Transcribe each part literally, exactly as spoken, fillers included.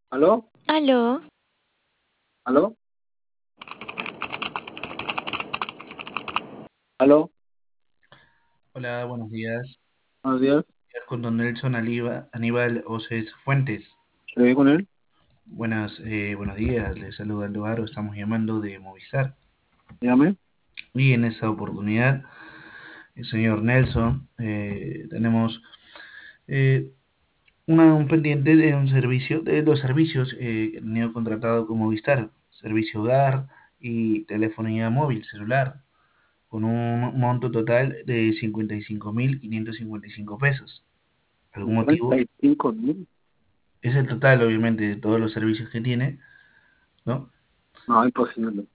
¿Aló? Aló, ¿Aló? ¿Aló? Hola, buenos días. Buenos días. Con don Nelson Aliva- Aníbal Oces Fuentes. ¿Se ve con él? Buenas, eh, buenos días, les saluda Aldo Aro, estamos llamando de Movistar. Dígame. Y en esta oportunidad, el señor Nelson, eh, tenemos eh, una- un pendiente de un servicio, de los servicios eh, que ha tenido contratado con Movistar, servicio hogar y telefonía móvil, celular, con un monto total de cincuenta y cinco mil quinientos cincuenta y cinco pesos. ¿Algún cincuenta motivo? y cinco mil. Es el total, obviamente, de todos los servicios que tiene, ¿no? No, imposible.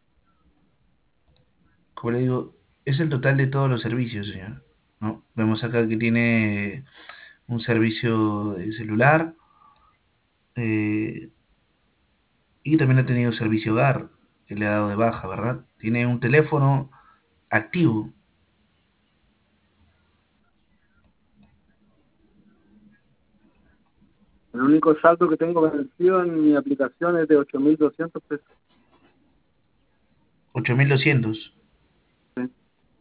Como le digo, es el total de todos los servicios, señor, ¿no? Vemos acá que tiene un servicio de celular eh, y también ha tenido servicio hogar, que le ha dado de baja, ¿verdad? Tiene un teléfono activo. El único saldo que tengo vencido en mi aplicación es de ocho mil doscientos pesos. Ocho mil doscientos. Sí.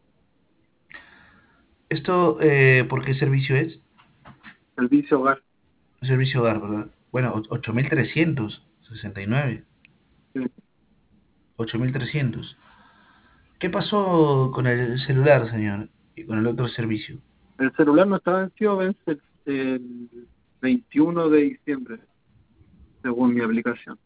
¿Esto eh, por qué servicio es? Servicio hogar. Servicio hogar, ¿verdad? Bueno, ocho mil trescientos sesenta y nueve. Sí. Ocho mil trescientos. ¿Qué pasó con el celular, señor? Y con el otro servicio. El celular no está vencido, vence el, el veintiuno de diciembre, según mi aplicación.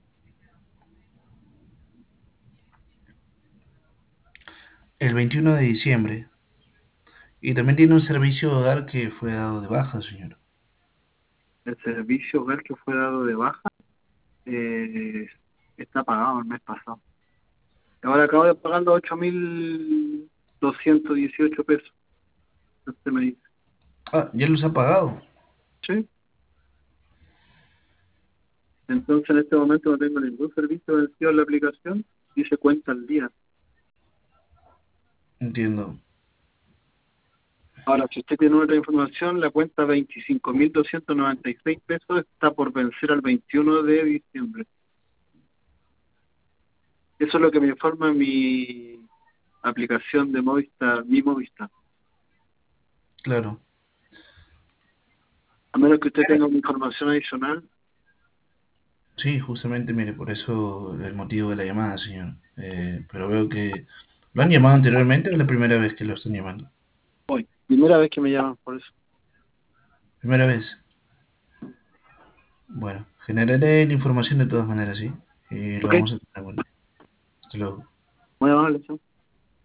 El veintiuno de diciembre. Y también tiene un servicio de hogar que fue dado de baja, señor. El servicio hogar que fue dado de baja eh, está pagado el mes pasado. Ahora acabo de pagar los ocho mil doscientos dieciocho pesos. Usted me dice. Ah, ya los ha pagado. Sí. Entonces en este momento no tengo ningún servicio vencido en la aplicación y se cuenta al día. Entiendo. Ahora, si usted tiene otra información, la cuenta veinticinco mil doscientos noventa y seis pesos está por vencer al veintiuno de diciembre. Eso es lo que me informa mi aplicación de Movistar, mi Movistar. Claro. A menos que usted tenga una información adicional. Sí, justamente, mire, por eso el motivo de la llamada, señor. Eh, pero veo que... ¿Lo han llamado anteriormente o es la primera vez que lo están llamando? Hoy, primera vez que me llaman por eso. Primera vez. Bueno, generaré la información de todas maneras, ¿sí? Y lo ¿Ok? vamos a tener en cuenta. Hasta luego. Muy amable, ¿sí?